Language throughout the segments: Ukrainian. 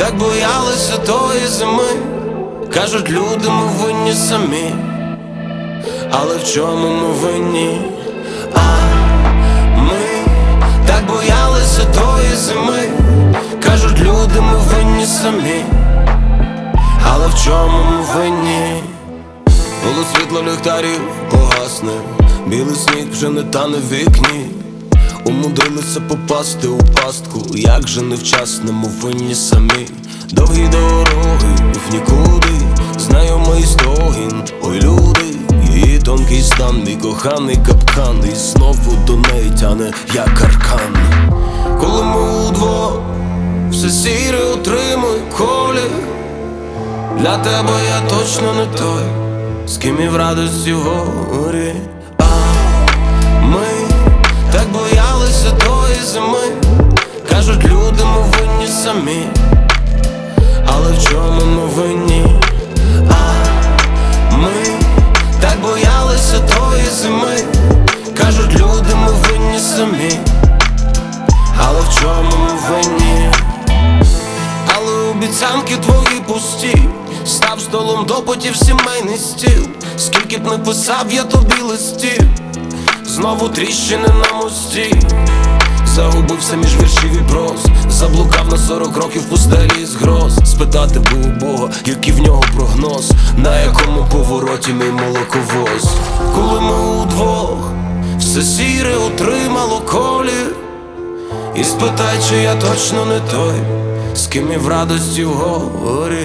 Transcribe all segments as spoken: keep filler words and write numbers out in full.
так боялися тої зими. Кажуть, люди, ми винні самі, але в чому ми винні? А ми так боялися тої зими. Кажуть, люди, ми винні самі, але в чому ми винні? Було світло ліхтарів погасне, білий сніг вже не тане в вікні. Умудрилися попасти у пастку, як же невчасно ми винні самі. Довгі дороги в нікуди, знайомий стогін, ой люди. Її тонкий стан, мій коханий капкан, і знову до неї тяне, як аркан. Коли ми удвох, все сіре отримує колір. Для тебе я точно не той, з ким і в радості горі. А ми так боялися тої зими. Кажуть, люди, ми винні самі, але в чому ми винні? А ми так боялися тої зими. Кажуть, люди, ми винні самі, але в чому ми винні? Але обіцянки твої пусті, став столом допитів сімейний стіл. Скільки б не писав я тобі листів, знову тріщини на мості. Загубився між віршів і проз, заблукав на сорок років в пустелі з гроз. Спитати би у Бога, який в нього прогноз, на якому повороті мій молоковоз. Коли ми удвох, все сіре отримало колір. І спитай, чи я точно не той, з ким і в радості в горі.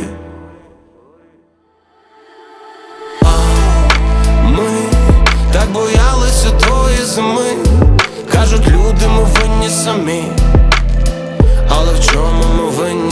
А ми так боялися тої зими. Кажуть, люди, ми винні самі, але в чому ми винні?